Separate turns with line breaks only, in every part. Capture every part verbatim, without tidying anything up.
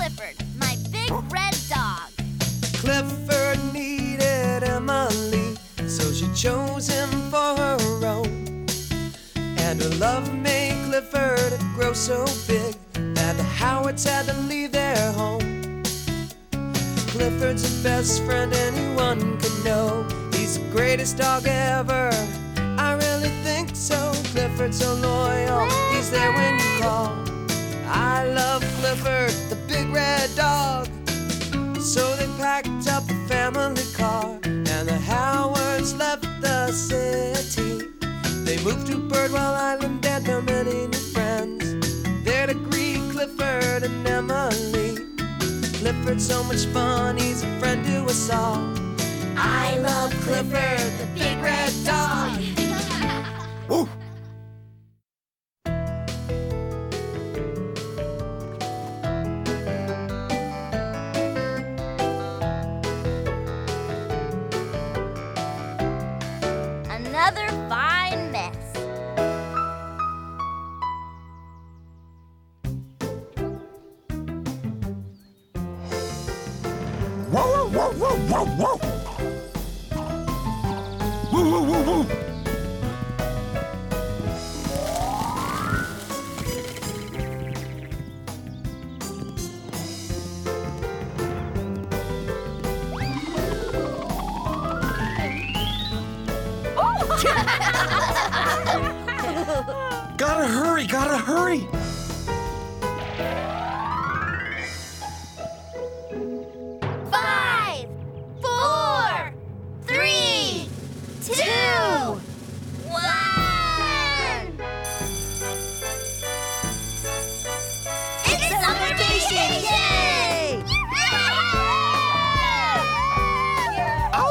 Clifford, my big red dog.
Clifford needed Emily, so she chose him for her own. And her love made Clifford grow so big that the Howards had to leave their home. Clifford's the best friend anyone could know. He's the greatest dog ever, I really think so. Clifford's so loyal, Clifford. He's there when you call. I love Clifford, the big red dog. So they packed up a family car, and the Howards left the city. They moved to Birdwell Island and found many new friends there to greet Clifford and Emily. Clifford's so much fun, he's a friend to us all. I love Clifford, the big red dog. Woo!
Another fine mess.
Whoa, whoa, whoa, whoa, whoa, whoa! Woo, woo, woo, woo! Gotta hurry, gotta hurry!
Five, four, three, two, one. It's summer vacation! Yay!
Oh!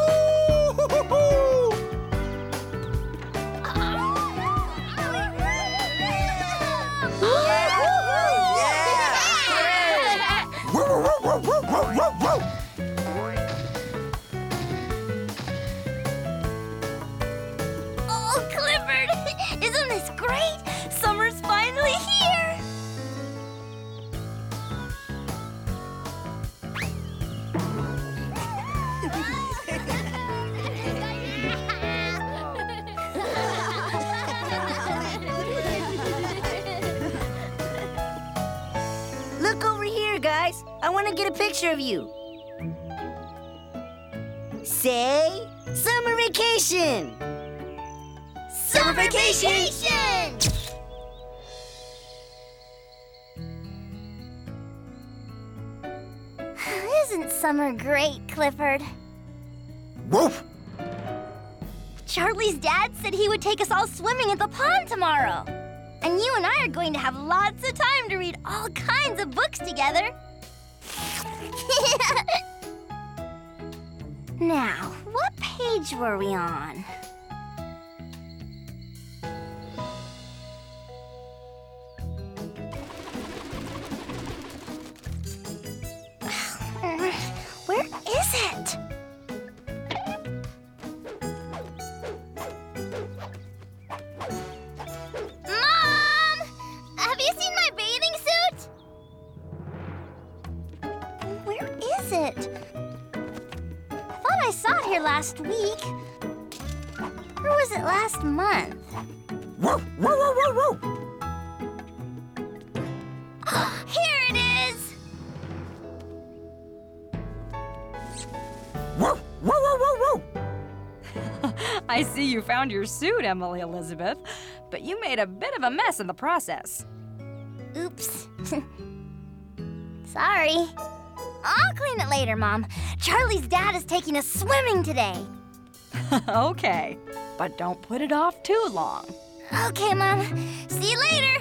Whoa, whoa, whoa, whoa, whoa, whoa, whoa!
Oh, Clifford! Isn't this great? Summer's finally here!
Look over here, guys. I want to get a picture of you. Say, summer vacation!
Summer vacation! Isn't summer great, Clifford?
Woof!
Charlie's dad said he would take us all swimming at the pond tomorrow. And you and I are going to have lots of time to read all kinds of books together. Now, what page were we on? Where is it? Mom! Have you seen my bathing suit? Where is it? I thought I saw it here last week. Or was it last month?
Whoa, whoa, whoa, whoa, whoa!
Here it is!
Whoa, whoa, whoa, whoa, whoa!
I see you found your suit, Emily Elizabeth, but you made a bit of a mess in the process.
Oops. Sorry. I'll clean it later, Mom. Charlie's dad is taking us swimming today.
Okay, but don't put it off too long.
Okay, Mom. See you later.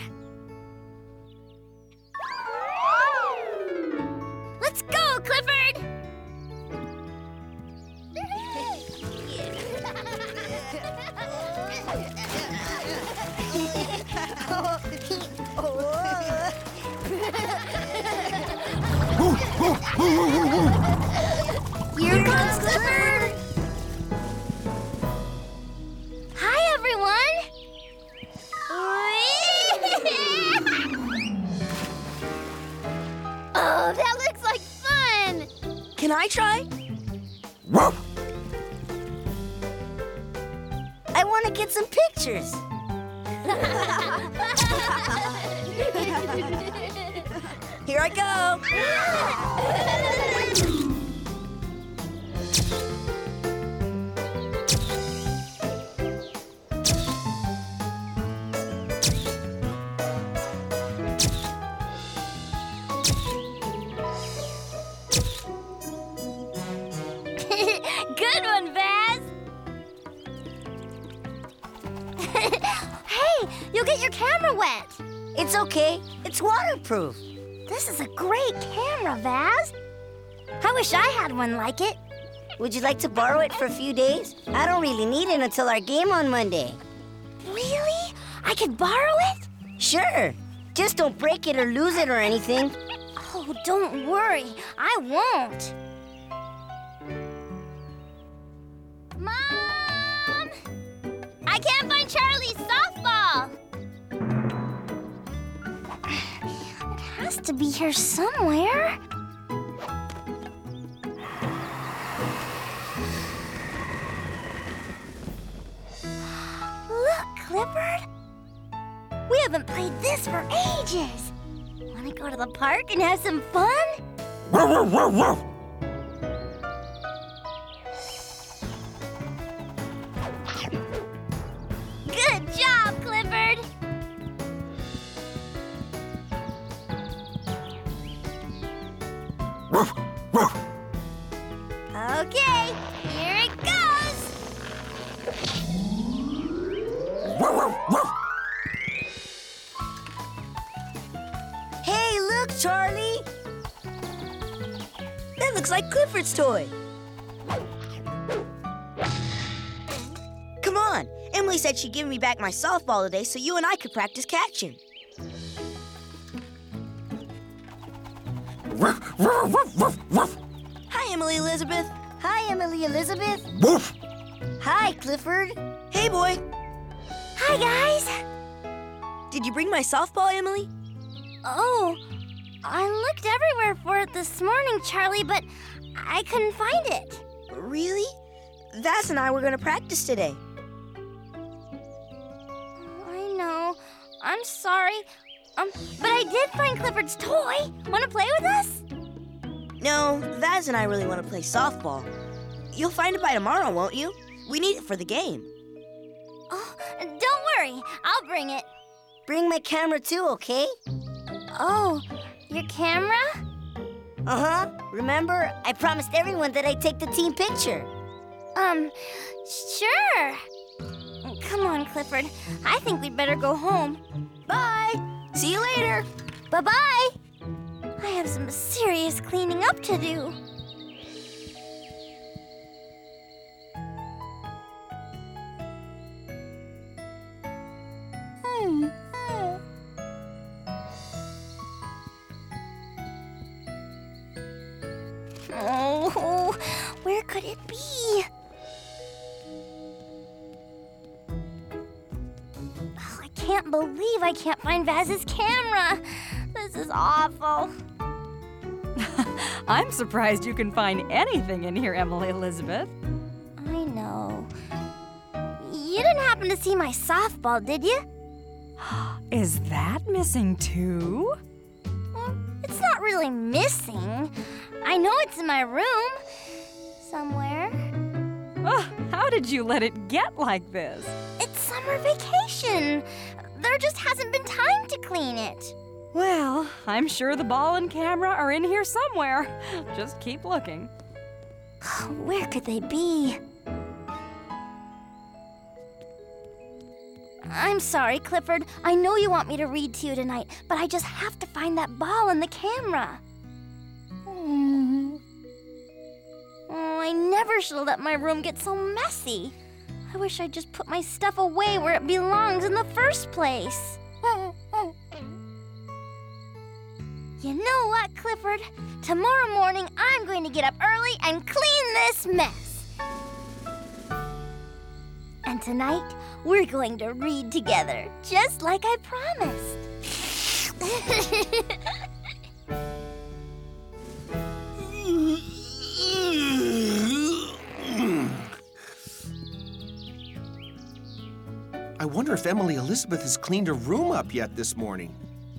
Let's go, Clifford! Here comes Clifford! Hi, everyone!
I try?
Woof!
I want to get some pictures. Here I go.
Good one, Vaz. Hey, you'll get your camera wet.
It's okay. It's waterproof.
This is a great camera, Vaz. I wish I had one like it.
Would you like to borrow it for a few days? I don't really need it until our game on Monday.
Really? I could borrow it?
Sure. Just don't break it or lose it or anything.
Oh, don't worry. I won't. Mom! I can't find Charlie's softball. It has to be here somewhere. Look, Clifford. We haven't played this for ages. Want to go to the park and have some fun?
Woof, woof, woof, woof!
Good job, Clifford.
Woof, woof!
Okay, here it goes.
Woof, woof, woof!
Hey, look, Charlie. That looks like Clifford's toy. Come on. Emily said she'd give me back my softball today so you and I could practice catching.
Woof, woof, woof, woof, woof!
Hi, Emily Elizabeth. Hi, Emily Elizabeth.
Woof!
Hi, Clifford. Hey, boy.
Hi, guys.
Did you bring my softball, Emily?
Oh, I looked everywhere for it this morning, Charlie, but I couldn't find it.
Really? Vaz and I were going to practice today.
I know. I'm sorry. Um, but I did find Clifford's toy. Want to play with us?
No, Vaz and I really want to play softball. You'll find it by tomorrow, won't you? We need it for the game.
Oh, don't worry. I'll bring it.
Bring my camera too, okay?
Oh, your camera?
Uh-huh. Remember, I promised everyone that I'd take the team picture.
Um, sure. Come on, Clifford. I think we'd better go home.
Bye. See you later.
Bye-bye. I have some serious cleaning up to do. Hmm. hmm. Oh, where could it be? Oh, I can't believe I can't find Vaz's camera. This is awful.
I'm surprised you can find anything in here, Emily Elizabeth.
I know. You didn't happen to see my softball, did you?
Is that missing too?
Well, it's not really missing. I know it's in my room somewhere.
Oh, how did you let it get like this?
It's summer vacation. There just hasn't been time to clean it.
Well, I'm sure the ball and camera are in here somewhere. Just keep looking.
Where could they be? I'm sorry, Clifford. I know you want me to read to you tonight, but I just have to find that ball and the camera. Hmm. Oh, I never should have let my room get so messy. I wish I'd just put my stuff away where it belongs in the first place. You know what, Clifford? Tomorrow morning, I'm going to get up early and clean this mess. And tonight, we're going to read together, just like I promised.
wonder if Emily Elizabeth has cleaned her room up yet this morning.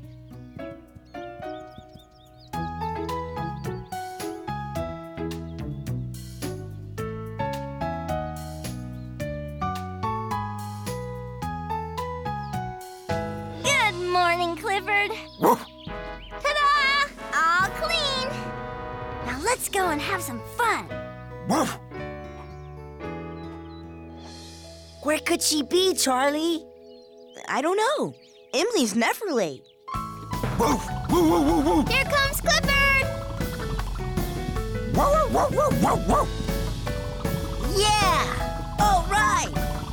Good morning, Clifford.
Woof.
Ta-da! All clean. Now let's go and have some fun.
Woof.
Where could she be, Charlie? I don't know. Emily's never late.
Woof. Woo, woo, woo, woo.
Here comes Clifford.
Woo, woo, woo, woo, woo.
Yeah! All right!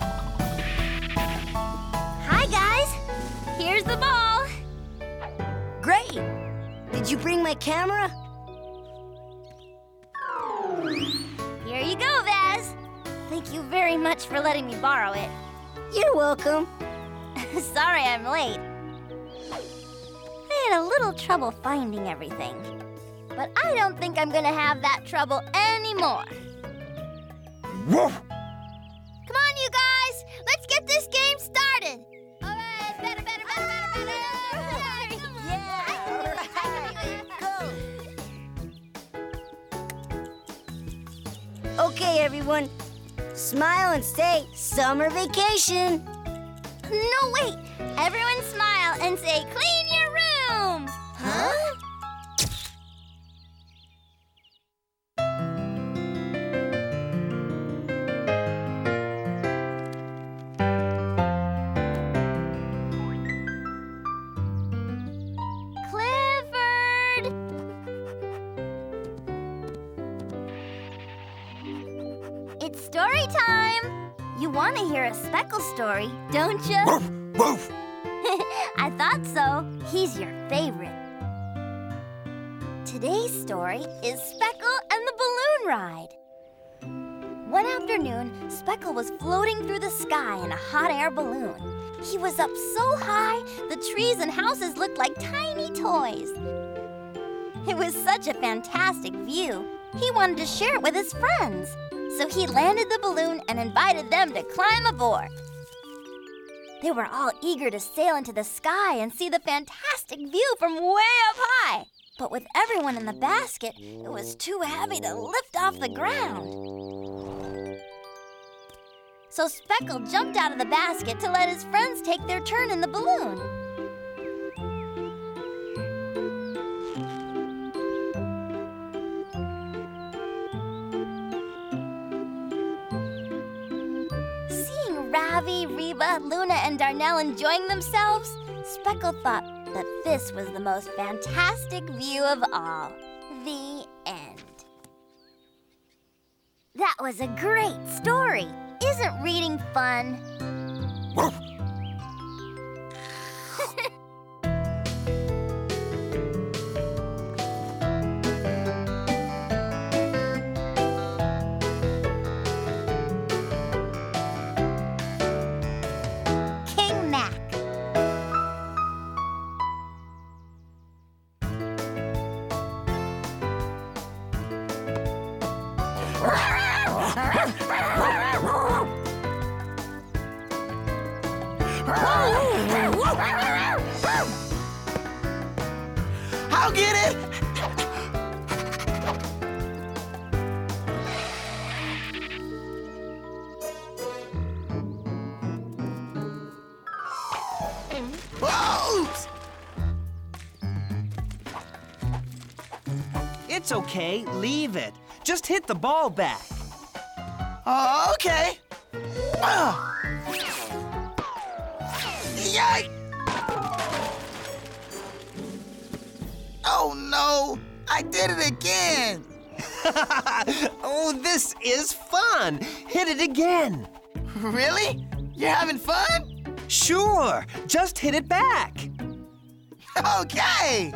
Hi, guys. Here's the ball.
Great! Did you bring my camera?
Here you go, Vaz. Thank you very much for letting me borrow it.
You're welcome.
Sorry I'm late. I had a little trouble finding everything. But I don't think I'm gonna have that trouble anymore.
Woof.
Come on, you guys! Let's get this game started! All right, better, better, better, better, better!
Yeah, all right, go! Okay, everyone. Smile and say summer vacation.
No, wait! Everyone smile and say, clean your room!
Huh?
Clifford! It's story time! You want to hear a Speckle story, don't you?
Woof. Woof.
I thought so. He's your favorite. Today's story is Speckle and the Balloon Ride. One afternoon, Speckle was floating through the sky in a hot air balloon. He was up so high, the trees and houses looked like tiny toys. It was such a fantastic view. He wanted to share it with his friends. So he landed the balloon and invited them to climb aboard. They were all eager to sail into the sky and see the fantastic view from way up high. But with everyone in the basket, it was too heavy to lift off the ground. So Speckle jumped out of the basket to let his friends take their turn in the balloon. Seeing Ravi, Reba, Luna, and Darnell enjoying themselves, Speckle thought that this was the most fantastic view of all. The end. That was a great story. Isn't reading fun?
Woof.
King Mac.
I'll get it! Oops! It's okay, leave it. Just hit the ball back. Oh, okay. Ah. Yikes! Oh no, I did it again! Oh, this is fun! Hit it again! Really? You're having fun? Sure, just hit it back. Okay!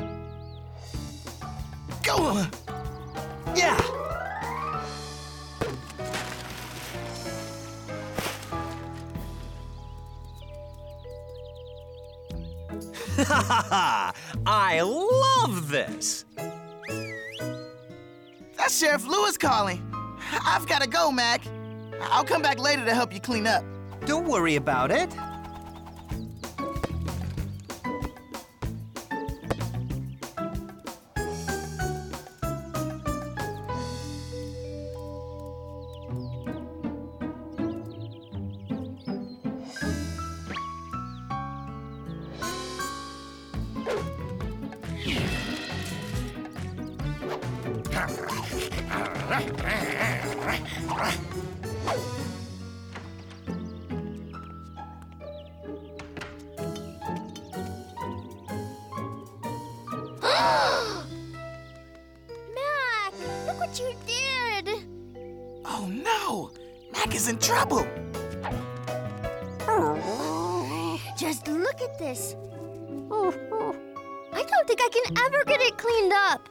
Go! Yeah! I love this!
That's Sheriff Lewis calling. I've got to go, Mac. I'll come back later to help you clean up.
Don't worry about it.
Mac, look what you did.
Oh no! Mac is in trouble!
Just look at this. I don't think I can ever get it cleaned up.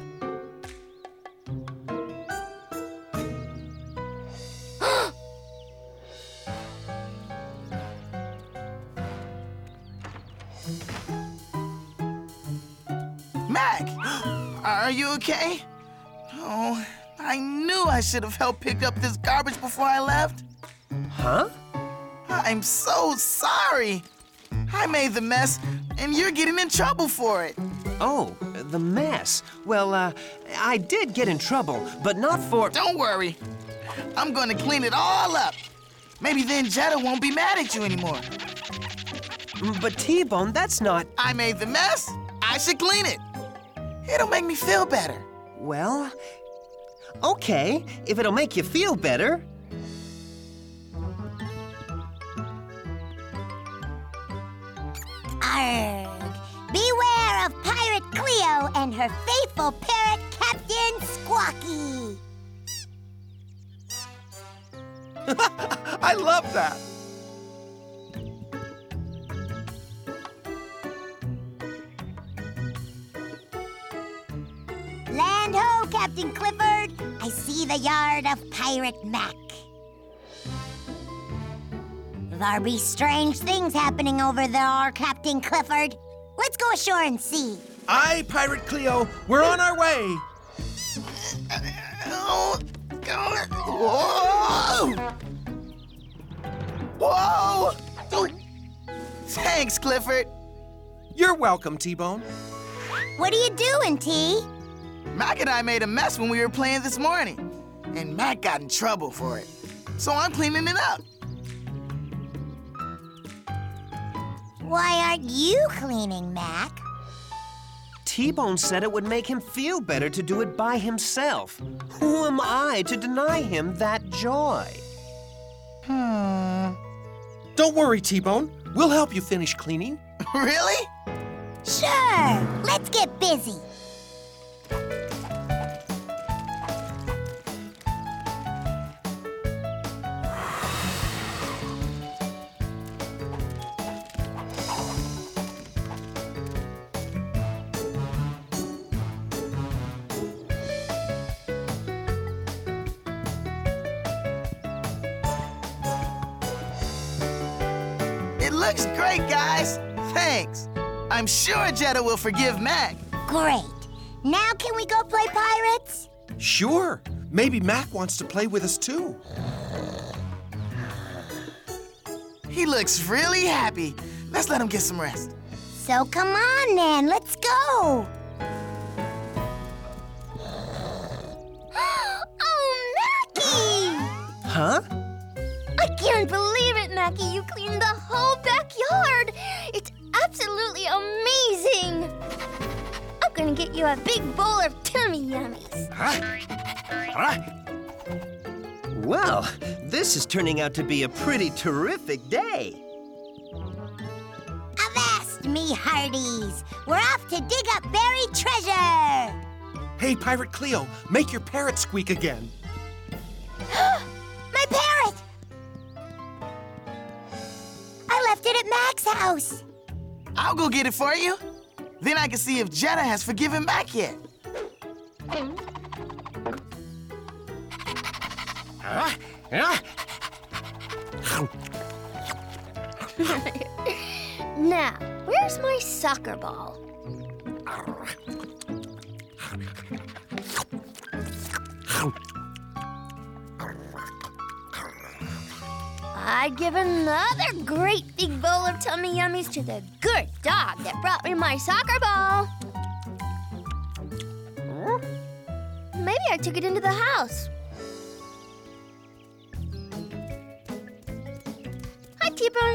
Mac! Are you okay? Oh, I knew I should have helped pick up this garbage before I left.
Huh?
I'm so sorry. I made the mess, and you're getting in trouble for it.
Oh, the mess. Well, uh, I did get in trouble, but not for...
Don't worry. I'm going to clean it all up. Maybe then Jetta won't be mad at you anymore.
But T-Bone, that's not...
I made the mess. I should clean it. It'll make me feel better.
Well, okay, if it'll make you feel better.
Arrgh! Beware of Pirate Cleo and her faithful parrot, Captain Squawky!
I love that.
Land ho, Captain Clifford! I see the yard of Pirate Mac. There be strange things happening over there, Captain Clifford. Let's go ashore and see.
Aye, Pirate Cleo. We're on our way.
Oh, God. Whoa! Whoa! Oh. Thanks, Clifford.
You're welcome, T-Bone.
What are you doing, T?
Mac and I made a mess when we were playing this morning, and Mac got in trouble for it. So I'm cleaning it up.
Why aren't you cleaning, Mac?
T-Bone said it would make him feel better to do it by himself. Who am I to deny him that joy?
Hmm. Don't worry, T-Bone. We'll help you finish cleaning.
Really?
Sure. Let's get busy.
It looks great, guys. Thanks. I'm sure Jetta will forgive Mac.
Great. Now can we go play pirates?
Sure. Maybe Mac wants to play with us, too.
He looks really happy. Let's let him get some rest.
So come on, then. Let's go.
Oh, Mackie!
Huh?
I can't believe it, Mackie. You cleaned the whole backyard. It's absolutely amazing. I'm gonna get you a big bowl of tummy yummies.
Well, this is turning out to be a pretty terrific day.
Avast, me hearties. We're off to dig up buried treasure.
Hey, Pirate Cleo, make your parrot squeak again.
My parrot! I left it at Mac's house.
I'll go get it for you. Then I can see if Jetta has forgiven Mac yet.
Now, where's my soccer ball? I'd give another great big bowl of tummy yummies to the good dog that brought me my soccer ball. Maybe I took it into the house. Hi,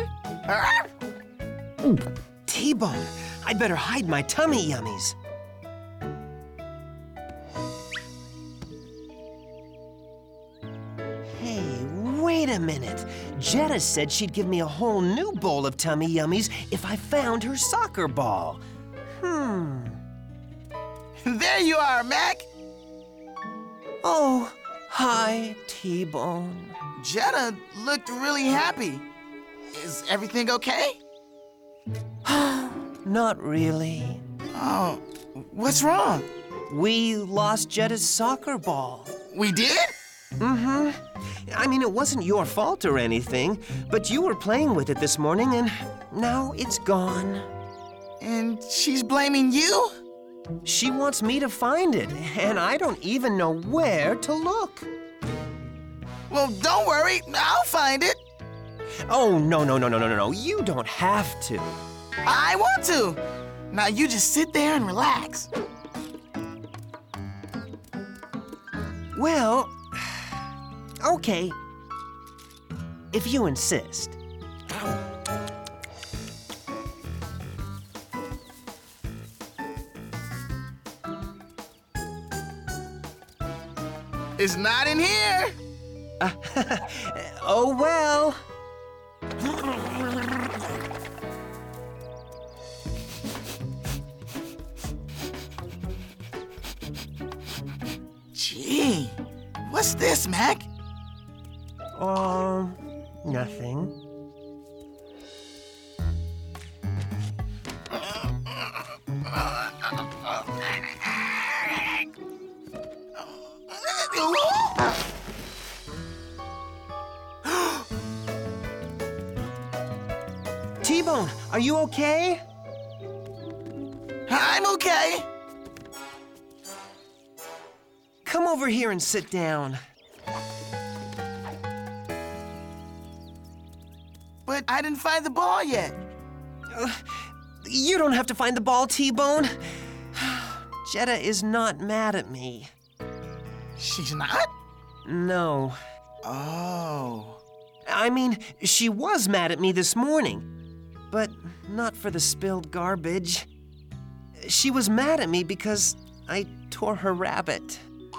T-Bone.
T-Bone, I'd better hide my tummy yummies. Jetta said she'd give me a whole new bowl of tummy yummies if I found her soccer ball. Hmm.
There you are, Mac.
Oh, hi, T-Bone.
Jetta looked really happy. Is everything okay?
Not really.
Oh, what's wrong?
We lost Jetta's soccer ball.
We did?
Mm-hmm. I mean, it wasn't your fault or anything, but you were playing with it this morning, and now it's gone.
And she's blaming you?
She wants me to find it, and I don't even know where to look.
Well, don't worry. I'll find it.
Oh, no, no, no, no, no, no, no. You don't have to.
I want to. Now you just sit there and relax.
Well, okay. If you insist.
It's not in here.
Uh, oh, well.
Gee, what's this, Mac?
Um, nothing. T-Bone, are you okay?
I'm okay.
Come over here and sit down.
But I didn't find the ball yet.
Uh, you don't have to find the ball, T-Bone. Jetta is not mad at me.
She's not?
No.
Oh.
I mean, she was mad at me this morning, but not for the spilled garbage. She was mad at me because I tore her rabbit.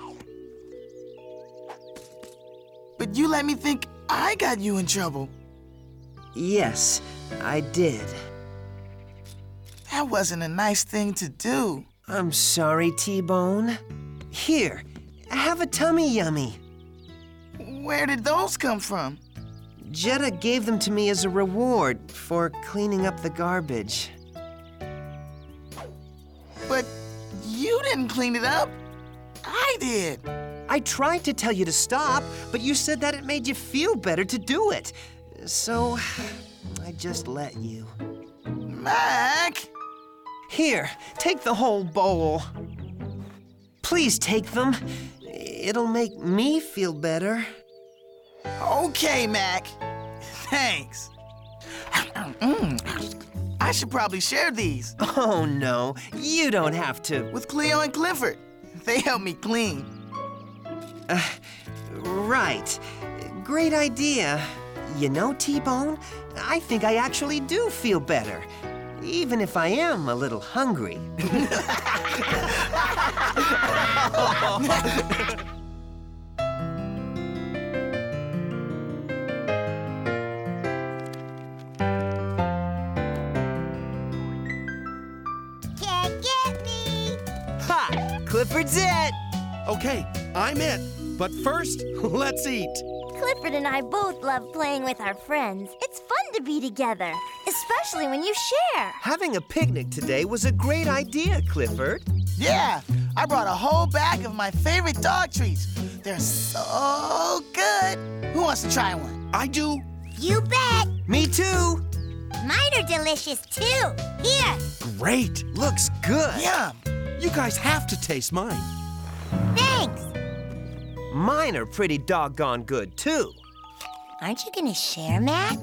But you let me think I got you in trouble.
Yes, I did.
That wasn't a nice thing to do.
I'm sorry, T-Bone. Here, have a tummy yummy.
Where did those come from?
Jetta gave them to me as a reward for cleaning up the garbage.
But you didn't clean it up. I did.
I tried to tell you to stop, but you said that it made you feel better to do it. So, I just let you.
Mac!
Here, take the whole bowl. Please take them. It'll make me feel better.
Okay, Mac. Thanks. Mm. I should probably share these.
Oh, no. You don't have to.
With Cleo and Clifford. They help me clean.
Uh, right. Great idea. You know, T-Bone, I think I actually do feel better, even if I am a little hungry.
Can't get me.
Ha! Clifford's it!
Okay, I'm it. But first, let's eat.
Clifford and I both love playing with our friends. It's fun to be together, especially when you share.
Having a picnic today was a great idea, Clifford.
Yeah, I brought a whole bag of my favorite dog treats. They're so good. Who wants to try one?
I do.
You bet.
Me too.
Mine are delicious, too. Here.
Great.
Looks good.
Yum.
You guys have to taste mine.
Thanks.
Mine are pretty doggone good, too.
Aren't you gonna share, Mac?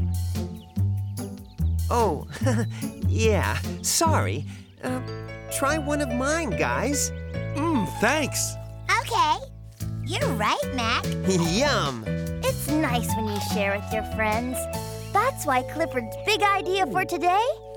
Oh, yeah, sorry. Uh, try one of mine, guys.
Mmm, thanks.
Okay. You're right, Mac.
Yum.
It's nice when you share with your friends. That's why Clifford's big idea for today